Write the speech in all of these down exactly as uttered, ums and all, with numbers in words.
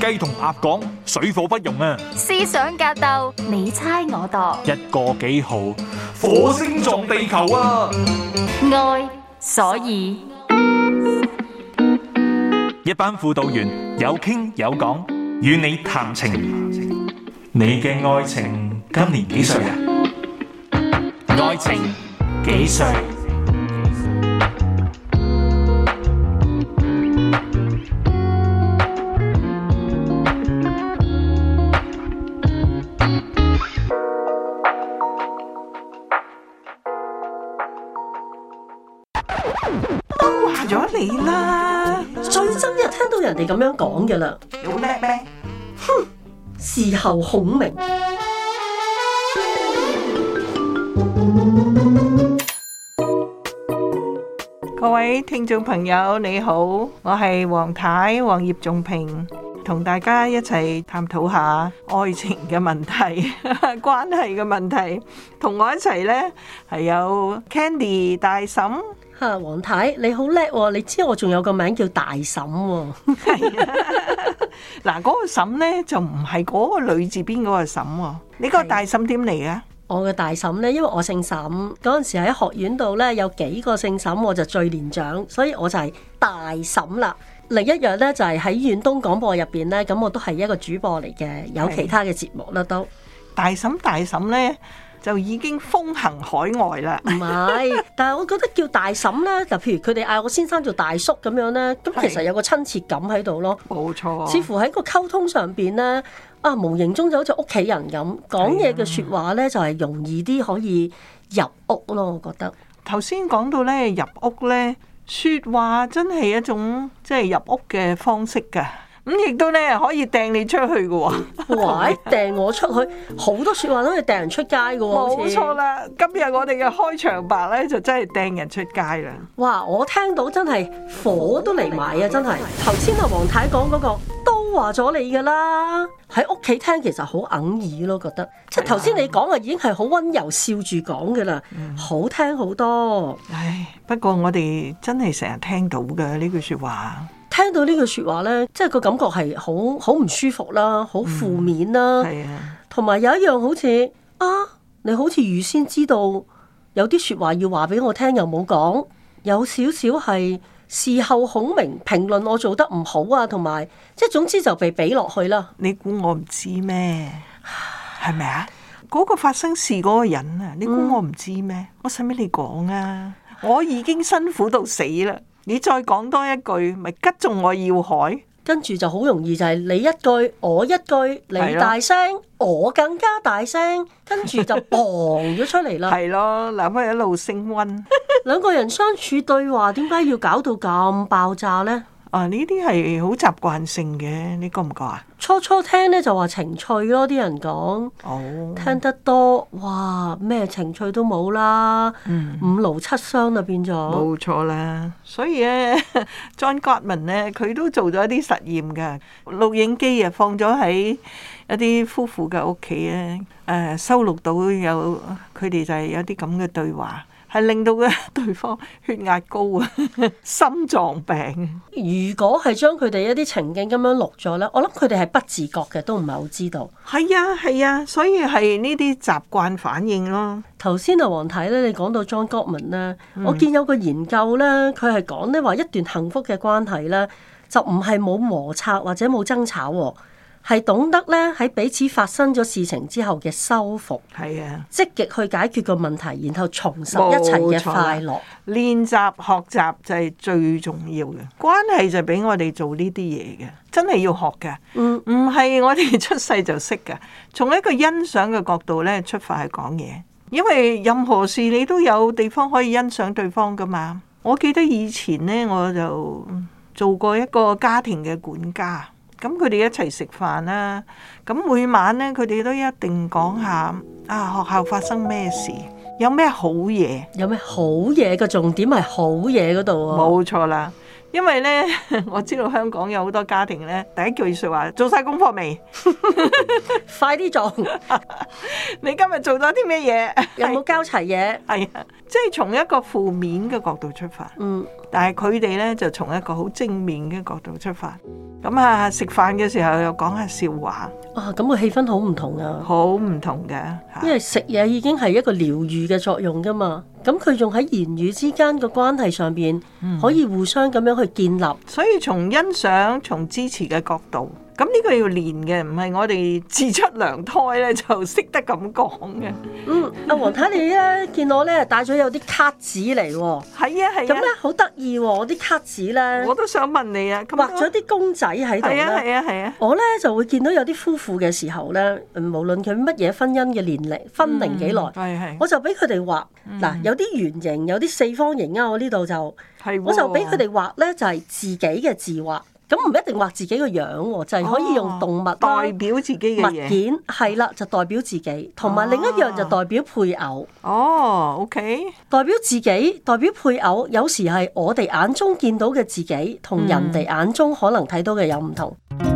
雞同鴨講，水火不容啊！ 思想格鬥，你猜我度， 一個幾號，火星撞地球啊！ 愛所以一班輔導員有傾有講，與你談情。你嘅愛情今年幾歲啊？愛情幾歲？ 都話咗你啦， 最憎就聽到人哋咁樣講嘅啦。 你好叻咩？ 哼，事後孔明。 各位聽眾朋友你好，我係黃太黃葉仲平，同大家一齊探討下愛情嘅問題關係嘅問題。同我一齊呢係有 Candy 大嬸。 吓，黃太你好叻喎！你知我仲有個名叫大嬸喎。 嗱，嗰個嬸呢就唔係嗰個女字邊嗰個嬸喎。你個大嬸點嚟嘅？ 我嘅大嬸呢，因為我姓沈，嗰陣時喺學院度呢，有幾個姓沈，我就最年長，所以我就係大嬸啦。另一樣呢，就係喺遠東廣播入邊呢，咁我都係一個主播嚟嘅，有其他嘅節目啦都。 大嬸大嬸呢就已經風行海外啦。 唔係，但係我覺得叫大嬸呢，就譬如佢哋嗌我先生做大叔咁樣呢，咁其實有個親切感喺度咯。 冇錯。 似乎喺個溝通上邊呢，啊無形中就好似屋企人咁講嘢嘅説話呢，就係容易啲可以入屋咯。我覺得頭先講到呢，入屋呢，説話真係一種即係入屋嘅方式㗎。咁亦都咧可以掟你出去嘅喎， 哇！掟我出去，好多説話都可以掟人出街嘅喎。 冇錯啦，今日我哋嘅開場白咧就真係掟人出街啦。 哇！我聽到真係火都嚟埋啊！真係頭先阿黃太講嗰個都話咗你㗎啦，喺屋企聽其實好哽耳咯，覺得即係頭先你講嘅已經係好溫柔笑住講嘅啦，嗯、好聽好多。 唉，不過我哋真係成日聽到嘅呢句説話。 聽到呢句説話呢，即係個感覺係好好唔舒服啦，好負面啦。係、嗯、啊，同埋有一樣好似啊，你好似預先知道有啲説話要話俾我聽，又冇講，有少少係事後孔明評論我做得唔好啊，同埋即係總之就被俾落去啦。 你估我唔知咩？係咪啊？嗰、嗰個發生事嗰個人啊，你估我唔知咩？嗯、我使乜你講啊？我已經辛苦到死啦！你再講多一句，咪吉中我要害， 跟住就好容易就係你一句我一句，你大聲，我更加大聲，跟住就嘣咗出嚟啦。 係咯，嗱，咪一路升溫。 兩個人相處對話，點解要搞到咁爆炸呢？ 啊，呢啲係好習慣性嘅，你覺唔覺啊？ 初初聽咧就話情趣咯，啲人講，哦、聽得多，哇，咩情趣都冇啦，嗯、五勞七傷就變咗。 冇錯啦，所以咧，John Gottman 咧，佢都做咗一啲實驗㗎，錄影機啊放咗喺一啲夫婦嘅屋企咧，誒、呃、收錄到有佢哋就係有啲咁嘅對話。係令到嘅對方血壓高啊，心臟病。 如果係將佢哋一啲情景咁樣錄咗咧，我諗佢哋係不自覺嘅，都唔係好知道。 係啊係啊，所以係呢啲習慣反應咯。 頭先阿黃太咧，你講到 John Gottman 咧，嗯、我見有個研究咧，佢係講咧話一段幸福嘅關係咧，就唔係冇摩擦或者冇爭吵喎。係懂得咧喺彼此發生咗事情之後嘅修復，係啊，積極去解決個問題，然後重拾一齊嘅快樂。 練習學習就係最重要嘅，關係就俾我哋做呢啲嘢嘅，真係要學嘅。嗯，唔係我哋出世就識嘅。從一個欣賞嘅角度咧出發去講嘢，因為任何事你都有地方可以欣賞對方噶嘛。我記得以前咧我就做過一個家庭嘅管家。咁佢哋一齊食飯啦，咁每晚咧佢哋都一定講下啊學校發生咩事，有咩好嘢， 有咩好嘢嘅重點係好嘢嗰度啊。 冇錯啦， 因為咧我知道香港有好多家庭咧，第一句說話做晒功課未？ 快啲做！ 你今日做咗啲咩嘢？ 有冇交齊嘢？ 係啊，即係從一個負面嘅角度出發。嗯，但係佢哋咧就從一個好正面嘅角度出發。咁啊，食飯嘅時候又講下笑話。 啊，咁個氣氛好唔同啊！ 好唔同嘅， 因為食嘢已經係一個療癒嘅作用噶嘛。咁佢仲喺言語之間嘅關係上邊，嗯、可以互相咁樣去建立。 所以從欣賞、從支持嘅角度，咁呢個要練嘅，唔係我哋自出娘胎咧就識得咁講嘅。 嗯，阿黃太你咧見我咧帶咗有啲卡紙嚟喎。 係啊係啊。咁咧好得意喎，我啲卡紙咧。 我都想問你啊， 畫咗啲公仔喺度咧。係啊係啊係啊。 我咧就會見到有啲夫婦嘅時候咧，無論佢乜嘢婚姻嘅年齡、婚齡幾耐， 係係、嗯。我就俾佢哋畫嗱、嗯，有啲圓形，有啲四方形啊。我呢度就，係我就俾佢哋畫咧，就係自己嘅字畫。咁唔一定畫自己個樣，就係、是、可以用動物、哦、 代表自己嘅物件，係啦，就代表自己，同埋另一樣就代表配偶。 哦 ，OK， 代表自己，代表配偶，有時係我哋眼中見到嘅自己，同人哋眼中可能睇到嘅有唔同。嗯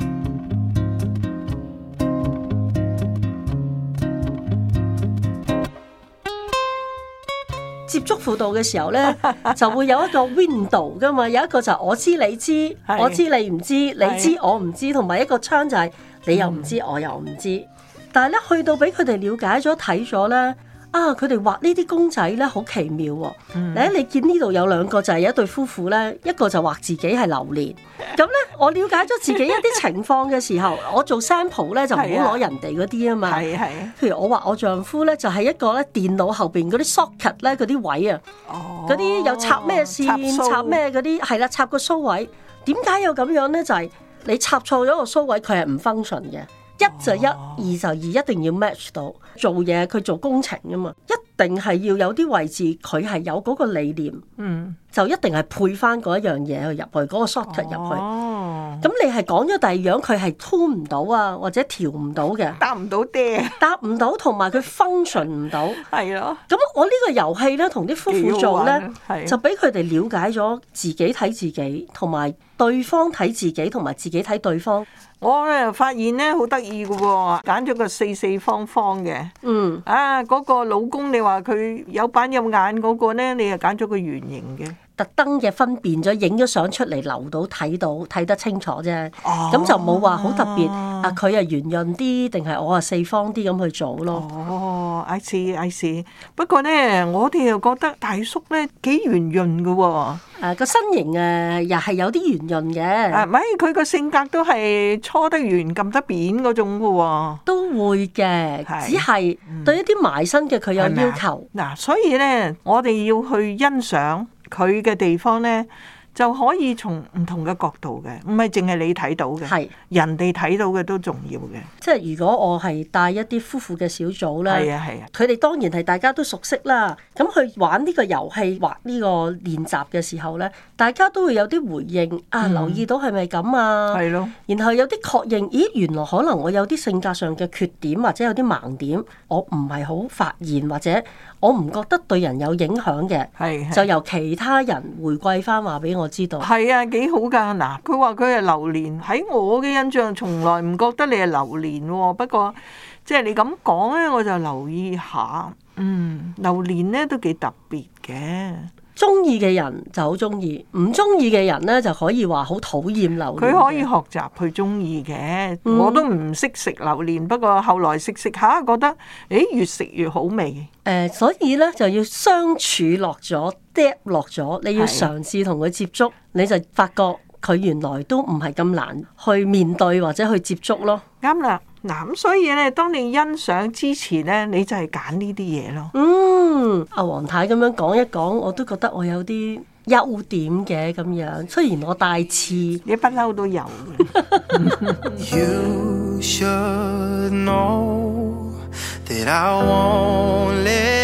接觸輔導嘅時候呢，就會有一個 window 噶嘛，有一個就係我知你知，我知你唔知，你知我唔知，同埋一個窗就係你又唔知，我又唔知。但係咧，去到俾佢哋了解咗睇咗呢，啊，佢哋畫呢啲公仔呢，好奇妙喎、哦。嗯、你見呢度有兩個就係一對夫婦呢，一個就畫自己係榴蓮。咁呢，我了解咗自己一啲情況嘅時候，我做 sample 呢，就唔好攞人哋嗰啲啊嘛。係係。譬如我話我丈夫呢，就係一個咧電腦後邊嗰啲 socket 咧嗰啲位啊，嗰啲、哦、有插咩線插咩嗰啲係啦，插個蘇位。點解有咁樣呢？就係、是、你插錯咗個蘇位，佢係唔 function 嘅。一就一，二就二，一定要 match 到。做嘢佢做工程啊嘛，一定係要有啲位置佢係有嗰個理念，嗯，就一定係配翻嗰一樣嘢去入去，嗰、嗰個 socket 入去。哦，咁你係講咗第二樣，佢係 tune 唔到啊，或者調唔到嘅， 答唔到爹， 答唔到，同埋佢 function 唔到。係咯。咁我呢個遊戲咧，同啲夫婦做咧，就俾佢哋了解咗自己睇自己，同埋對方睇自己，同埋自己睇對方。 我咧發現咧好得意嘅喎，揀咗個四四方方嘅，嗯，啊嗰、嗰個老公你話佢有板有眼嗰個咧，你又揀咗個圓形嘅。 特登嘅分辨咗，影咗相出嚟留到睇到睇得清楚啫。咁、哦、就冇話好特別啊！佢係圓潤啲，定係我係四方啲咁去做咯。 哦，I see I see。不過咧，我哋又覺得大叔咧幾圓潤嘅喎。誒、 啊、個身形誒又係有啲圓潤嘅。 啊，唔係佢個性格都係搓得圓、撳得扁嗰種嘅喎。 都會嘅，是只係對一啲埋身嘅佢有要求。 嗱、啊，所以咧，我哋要去欣賞佢嘅地方呢，就可以從唔同嘅角度嘅，唔係淨係你睇到嘅，係是人哋睇到嘅都重要嘅。 即係如果我係帶一啲夫婦嘅小組咧，係啊係啊，佢哋當然係大家都熟悉啦。咁去玩呢個遊戲，畫呢個練習嘅時候咧，大家都會有啲回應啊，嗯、留意到係咪咁啊？係咯。然後有啲確認，咦，原來可能我有啲性格上嘅缺點，或者有啲盲點，我唔係好發現，或者我唔覺得對人有影響嘅，係就由其他人回饋翻話俾我知道。 係啊，幾好噶！嗱，佢話佢係榴蓮，喺我嘅印象從來唔覺得你係榴蓮喎。不過即係你咁講咧，我就留意下，嗯，榴蓮咧都幾特別嘅。 中意嘅人就好中意，唔中意嘅人咧就可以話好討厭榴蓮。 佢可以學習去中意嘅，嗯、我都唔識食榴蓮，不過後來食食下覺得，誒越食越好味。誒、 呃，所以咧就要相處落咗 depth 落咗，你要嘗試同佢接觸，的你就發覺佢原來都唔係咁難去面對或者去接觸咯。 啱啦。嗱咁，所以咧，當你欣賞支持咧，你就係揀呢啲嘢咯。 嗯，阿黃太咁樣講一講，我都覺得我有啲優點嘅咁樣。雖然我帶刺， 你不嬲都有嘅。You should know that I won't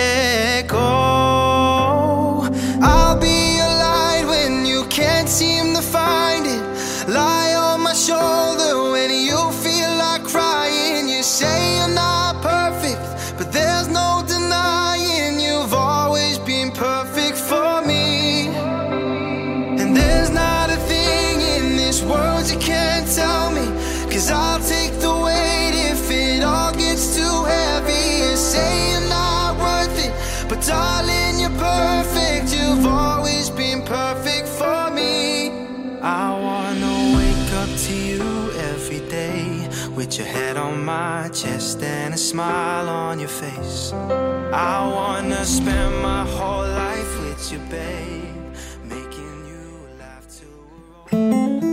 let go. I'll be your light when you can't seem to find it. Lie on my shoulder when you feel like crying.Say you're not perfect, but there's no denying you've always been perfect for me. And there's not 'Cause I'll take the weight if it all gets too heavy. And say you're not worth it, but darling, you're perfect. You've always been perfect for me. I wanna wake up to you every day, with your head on my chest and a smile on your face. I wanna spend my whole life with you, babe, making you laugh till we're old.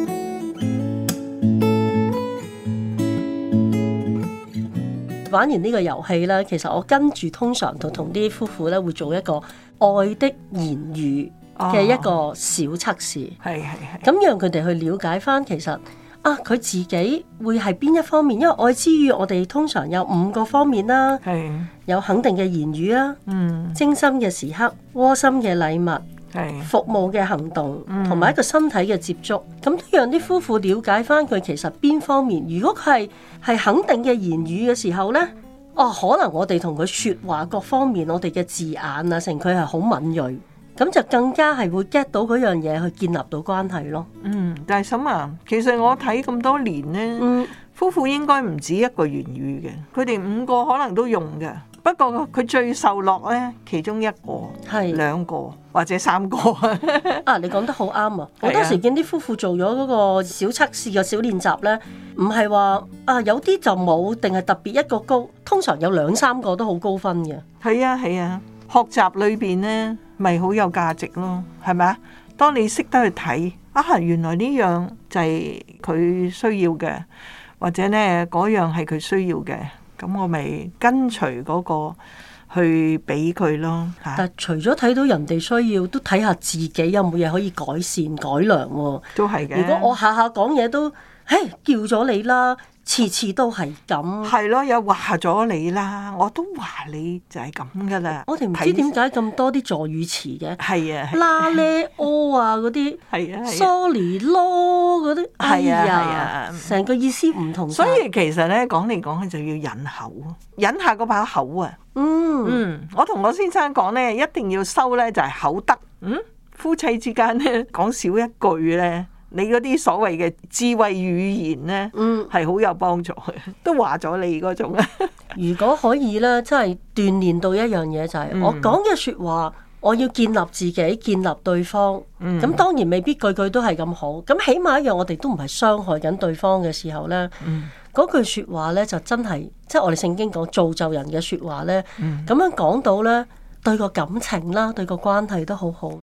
玩完呢個遊戲咧，其實我跟住通常就同啲夫婦咧會做一個愛的言語嘅一個小測試， 係係係， 咁讓佢哋去了解翻其實啊佢自己會係邊一方面，因為愛之語我哋通常有五個方面啦， 係有肯定嘅言語啊，嗯，精心嘅時刻，窩心嘅禮物，係服務嘅行動，同埋一個身體嘅接觸，咁都讓啲夫婦了解翻佢其實邊方面。如果佢係係肯定嘅言語嘅時候呢，哦，可能我哋同佢說話各方面，我哋嘅字眼啊，成佢係好敏銳，咁就更加係會 get 到嗰樣嘢去建立到關係咯。 嗯，大嬸啊，其實我睇咁多年呢，嗯、夫婦應該唔止一個言語嘅，佢哋五個可能都用嘅。不過佢最受落咧，其中一個係兩個或者三個啊！你講得好啱啊！好多時見啲夫婦做咗嗰個小測試嘅小練習咧，唔係話啊有啲就冇，定係特別一個高，通常有兩三個都好高分嘅。 係啊係啊，學習裏邊咧咪好有價值咯，係咪啊？當你識得去睇啊，原來呢樣就係佢需要嘅，或者咧嗰樣係佢需要嘅。咁我咪跟隨嗰個去俾佢咯。 但係除咗睇到人哋需要，都睇下自己有冇嘢可以改善改良喎。 都係嘅。 如果我下下講嘢都，嘿叫咗你啦，次次都係咁。 係咯，又話咗你啦，我都話你就係咁噶啦。 我哋唔知點解咁多啲助語詞嘅。 係啊。 啦咧哦啊嗰啲。係啊。sorry 咯嗰啲。係啊係啊。成個意思唔同。 所以其實咧講嚟講去就要忍口，忍下嗰把口啊。嗯嗯，我同我先生講咧，一定要收咧就係口德。嗯，夫妻之間咧講少一句咧。你嗰啲所謂嘅智慧語言咧，嗯，係好有幫助嘅，都話咗你嗰種啊。 如果可以咧，真係鍛鍊到一樣嘢就係、是，嗯、我講嘅説話，我要建立自己，建立對方。咁、嗯、當然未必句句都係咁好，咁起碼一樣，我哋都唔係傷害緊對方嘅時候咧，嗰、嗯、句説話咧就真係，即係我哋聖經講造就人嘅説話咧，咁、嗯、樣講到咧，對個感情啦，對個關係都好好。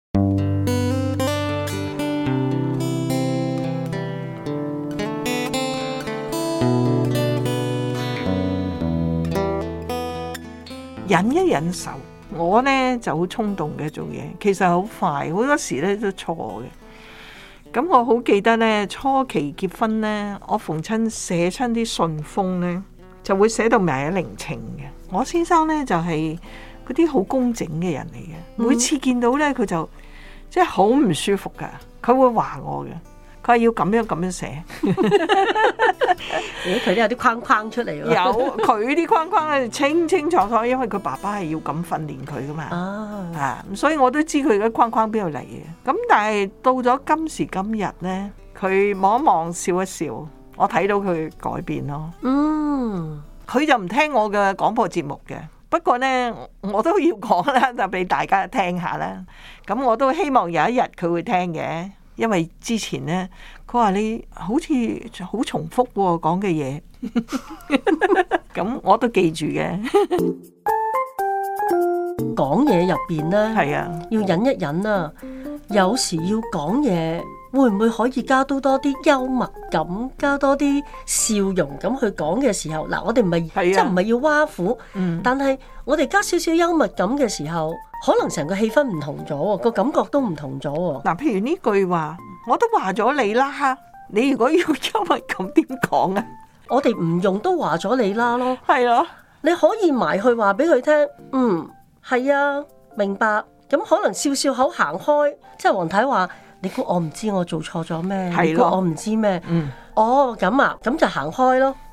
忍一忍手，我呢就好衝動嘅做嘢，其實好快，好多時咧都錯嘅。咁我好記得呢，初期結婚呢，我逢親寫親啲信封呢，就會寫到埋一零情嘅。我先生呢，就係嗰啲好工整嘅人嚟嘅，每次見到呢，佢就即係好唔舒服噶，佢會話我嘅。佢係要咁樣咁樣寫， 咦？佢都有啲框框出嚟喎。 有佢啲框框係清清楚楚，因為佢爸爸係要咁訓練佢噶嘛。啊，啊，所以我都知佢嘅框框邊度嚟嘅。咁但係到咗今時今日咧，佢望一望笑一笑，我睇到佢改變咯。嗯，佢就唔聽我嘅廣播節目嘅，不過咧我都要講啦，就俾大家聽下啦。咁我都希望有一日佢會聽嘅。因為之前咧，佢話你好似好重複喎講嘅嘢，咁我都記住嘅。 講嘢入邊咧， 係啊， 要忍一忍啊。有時要講嘢，會唔會可以加多多啲幽默感，加多啲笑容咁去講嘅時候，嗱，我哋唔係即係唔係要挖苦，嗯、但係我哋加少少幽默感嘅時候，可能成個氣氛唔同咗，個感覺都唔同咗。 嗱，譬如呢句話，我都話咗你啦，你如果要幽默感點講啊？ 我哋唔用都話咗你啦咯， 係啊， 你可以埋去話俾佢聽，嗯，係啊，明白。咁可能笑笑口行開，即係黃太話，你估我唔知我做錯咗咩？你估我唔知咩？嗯，哦咁啊，咁就行開咯。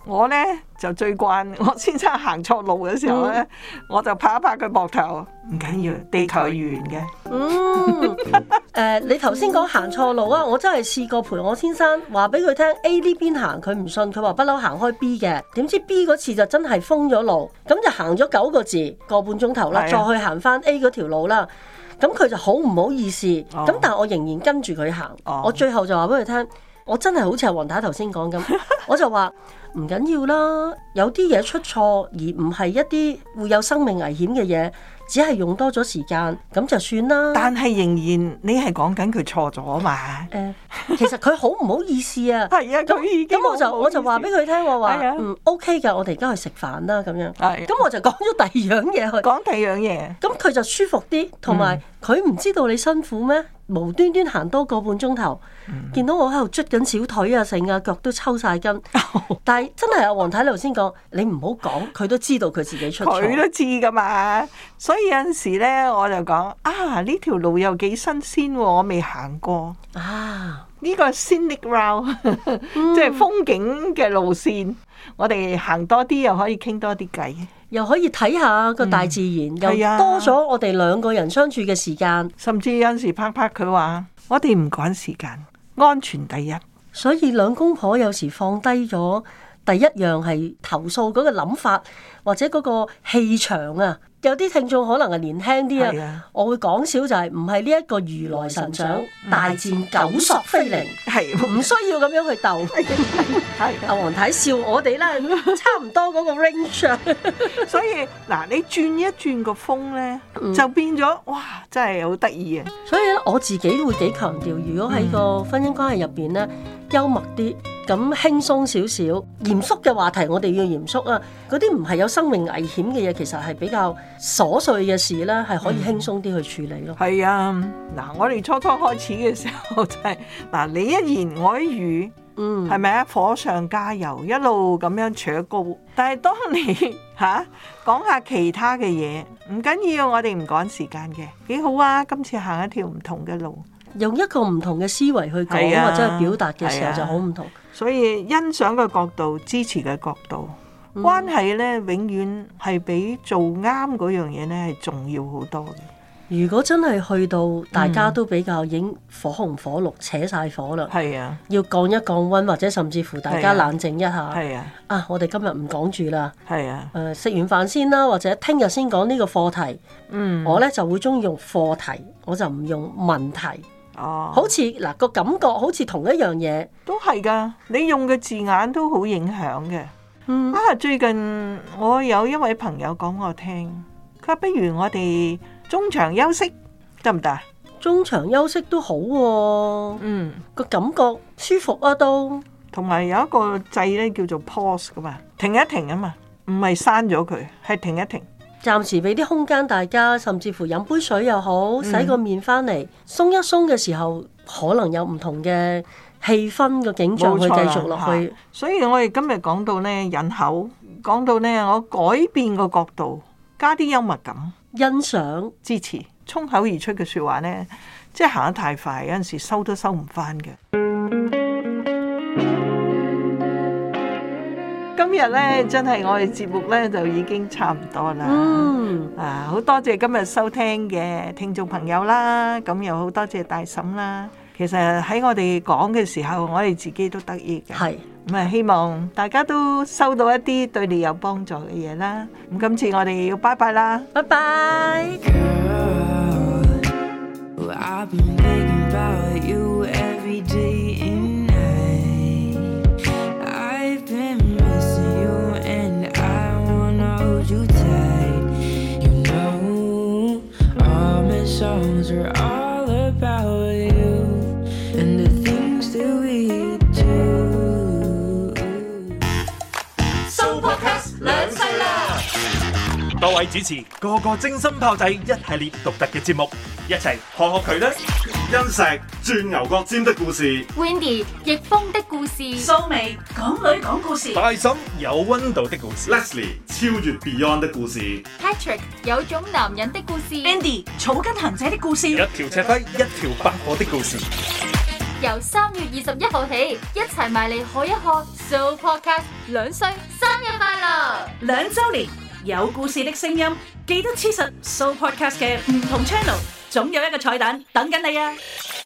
我咧就最慣，我先生行錯路嘅時候咧，嗯、我就拍一拍佢膊頭，唔緊要，地球係圓嘅。 嗯，誒、呃，你頭先講行錯路啊，我真係試過陪我先生話俾佢聽 A 呢邊行，佢唔信，佢話不嬲行開 B 嘅，點知 B 嗰次就真係封咗路，咁就行咗九個字，個半鐘頭啦，的再去行翻 A 嗰條路啦。咁佢就好唔好意思，咁、哦、但係我仍然跟住佢行，哦、我最後就話俾佢聽，我真係好似係黃太頭先講咁，我就話唔緊要啦，有啲嘢出錯而唔係一啲會有生命危險嘅嘢，只係用多咗時間，咁就算啦。但係仍然你係講緊佢錯咗嘛？誒、呃，其實佢好唔好意思啊？係啊，佢已經咁我就我就話俾佢聽，我話嗯 OK 㗎，我哋而家去食飯啦咁樣。係，咁我就講咗第二樣嘢去。講第二樣嘢，咁佢就舒服啲，同埋佢唔知道你辛苦咩？無端端行多個半鐘頭，嗯、見到我喺度捽緊小腿啊，成啊腳都抽晒筋。哦、但係真係阿黃太你頭先講，你唔好講，佢都知道佢自己出錯，佢都知噶嘛。所以有陣時咧，我就講啊，呢條路又幾新鮮，我未行過啊。呢個 scenic route 即係風景嘅路線，我哋行多啲又可以傾多啲偈，又可以睇下個大自然，嗯、又多咗我哋兩個人相處嘅時間，甚至有陣時拍拍佢話，我哋唔趕時間，安全第一。所以兩公婆有時放低咗第一樣係投訴嗰個諗法，或者嗰個氣場啊。有啲聽眾可能係年輕啲啊，我會講少就係唔係呢一個如來神掌大戰九索非靈，係唔需要咁樣去鬥。係阿黃太笑我哋啦，差唔多嗰個 range。所以嗱，你轉一轉個風咧，就變咗哇，真係好得意啊！所以咧，我自己會幾強調，如果喺個婚姻關係入邊咧，幽默啲，咁輕鬆少少，嚴肅嘅話題我哋要嚴肅啊。嗰啲唔係有生命危險嘅嘢，其實係比較瑣碎嘅事啦，係可以輕鬆啲去處理咯。係、嗯、啊，嗱，我哋初初開始嘅時候就係、是、嗱，你一言我一語，嗯，係咪啊？火上加油，一路咁樣扯高。但係當你吓講、啊、下其他嘅嘢，唔緊要，我哋唔趕時間嘅，幾好啊！今次行一條唔同嘅路。用一個唔同嘅思維去講、啊、或者係表達嘅時候就好唔同，所以欣賞嘅角度、支持嘅角度，嗯、關係咧永遠係比做啱嗰樣嘢咧係重要好多嘅。如果真係去到大家都比較已經火紅火綠、扯晒火啦，係啊，要降一降溫，或者甚至乎大家冷靜一下，係啊，啊，我哋今日唔講住啦，係啊，誒、呃，食完飯先啦，或者聽日先講呢個課題，嗯，我咧就會中意用課題，我就唔用問題。哦，好似嗱個感覺好似同一樣嘢，都係噶。你用嘅字眼都好影響嘅。嗯啊，最近我有一位朋友講我聽，佢話不如我哋中場休息得唔得？中場休息都好喎。嗯，個感覺舒服啊都。同埋有一個掣咧叫做 pause 噶嘛，停一停啊嘛，唔係刪咗佢，係停一停。暫時俾啲空間大家，甚至乎飲杯水又好，洗個面翻嚟，鬆一鬆嘅時候，可能有唔同嘅氣氛嘅景象去繼續落去。所以我哋今日講到呢引口，講到呢我改變個角度，加啲幽默感，欣賞、支持，衝口而出嘅說話呢，即係行得太快，有陣時收都收唔翻嘅。今日咧真係我哋節目咧就已經差唔多啦，嗯、啊好多謝今日收聽嘅聽眾朋友啦，咁又好多謝大嬸啦。其實喺我哋講嘅時候，我哋自己都得意嘅，係咁啊，希望大家都收到一啲對你有幫助嘅嘢啦。咁今次我哋要拜拜啦，拜拜。You tight, you know all my songs are all about you and the things that we do. Soul Podcast 兩世啦，多位主持個個精心炮製一系列獨特嘅節目，一齊學學佢啦。 欣石鑽牛角尖的故事 ，Wendy 逆風的故事， 蘇眉港女講故事， 大嬸有溫度的故事 ，Leslie 超越 Beyond 的故事 ，Patrick 有種男人的故事 ，Andy 草根行者的故事， 一條赤輝一條百貨的故事。 由三月二十一號起，一齊埋嚟學一學 So Podcast 兩歲生日快樂！ 兩週年有故事的聲音，記得黐實 So Podcast 嘅唔同 channel，總有一個彩蛋等緊你啊！